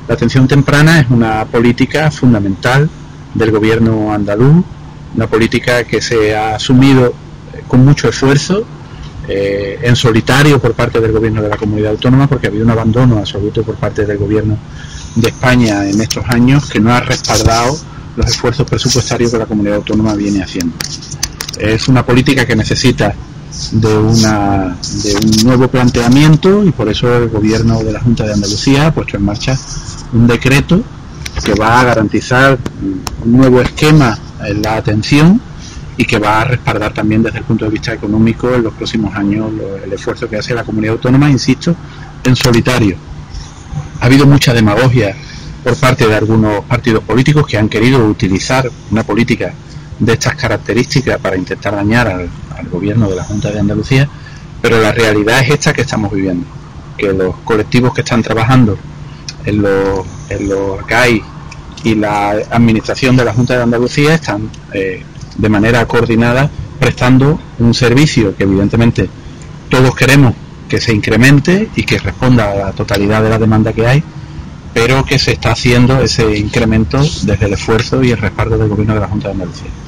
La atención temprana es una política fundamental del gobierno andaluz, una política que se ha asumido con mucho esfuerzo, en solitario por parte del gobierno de la comunidad autónoma, porque ha habido un abandono absoluto por parte del gobierno de España en estos años que no ha respaldado los esfuerzos presupuestarios que la comunidad autónoma viene haciendo. Es una política que necesita de un nuevo planteamiento, y por eso el gobierno de la Junta de Andalucía ha puesto en marcha un decreto que va a garantizar un nuevo esquema en la atención y que va a respaldar también desde el punto de vista económico en los próximos años el esfuerzo que hace la comunidad autónoma, insisto, en solitario. Ha habido mucha demagogia por parte de algunos partidos políticos que han querido utilizar una política de estas características para intentar dañar al gobierno de la Junta de Andalucía, pero la realidad es esta que estamos viviendo, que los colectivos que están trabajando en los CAI y la administración de la Junta de Andalucía están de manera coordinada prestando un servicio que evidentemente todos queremos que se incremente y que responda a la totalidad de la demanda que hay, pero que se está haciendo ese incremento desde el esfuerzo y el respaldo del gobierno de la Junta de Andalucía.